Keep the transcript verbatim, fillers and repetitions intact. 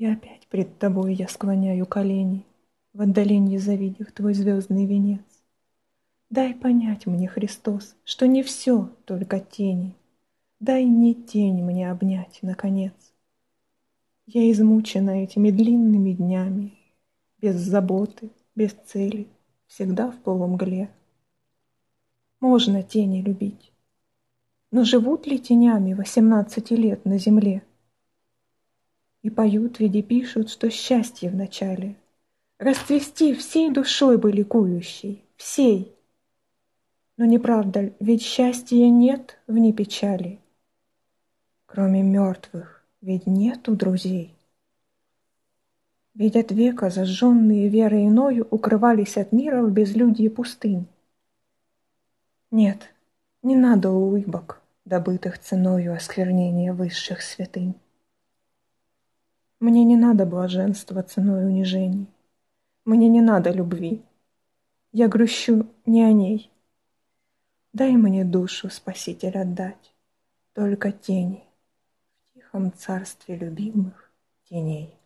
И опять пред тобой я склоняю колени, в отдаленье завидев твой звездный венец. Дай понять мне, Христос, что не все только тени, дай не тень мне обнять, наконец. Я измучена этими длинными днями, без заботы, без цели, всегда в полумгле. Можно тени любить, но живут ли тенями восемнадцати лет на земле? И поют, ведь и пишут, что счастье в начале расцвести всей душой бы ликующей, всей. Но не правда ль, ведь счастья нет вне печали? Кроме мертвых, ведь нету друзей. Ведь от века зажженные верой иною укрывались от мира в безлюдье пустынь. Нет, не надо улыбок, добытых ценою осквернения высших святынь. Мне не надо блаженства ценой унижений, мне не надо любви, я грущу не о ней. Дай мне душу, Спаситель, отдать, только тени в тихом царстве любимых теней.